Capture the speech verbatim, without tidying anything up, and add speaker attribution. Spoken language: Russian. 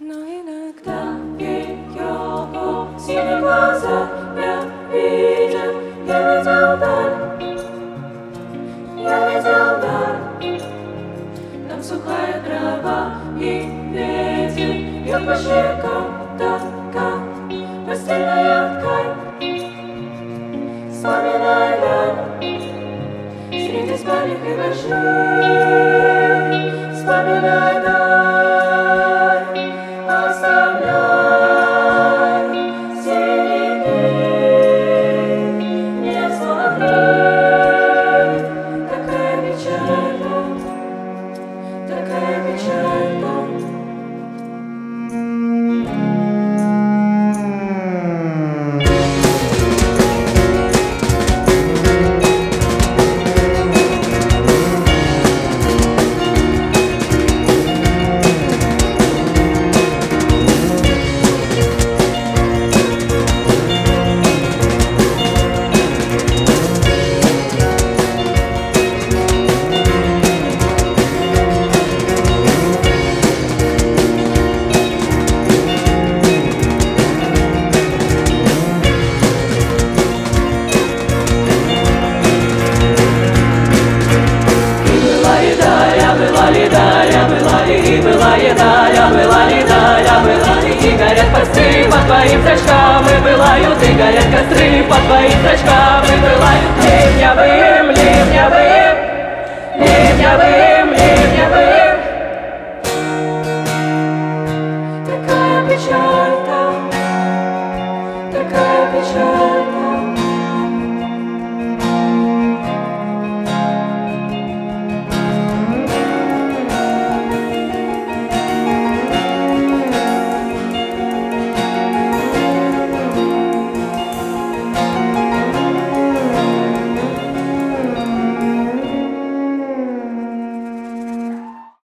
Speaker 1: Но иногда ее синие глаза я видел, я видел даль, я видел даль. Там сухая трава и ветер бьет по щекам, так как постельная ткань. Вспоминай даль среди спальных и больших, вспоминай даль.
Speaker 2: Была еда, я была еда, я была и горят костры по твоим зрачкам, и пылают, и горят костры по твоим зрачкам, и пылают ливневым, ливневым, ливневым.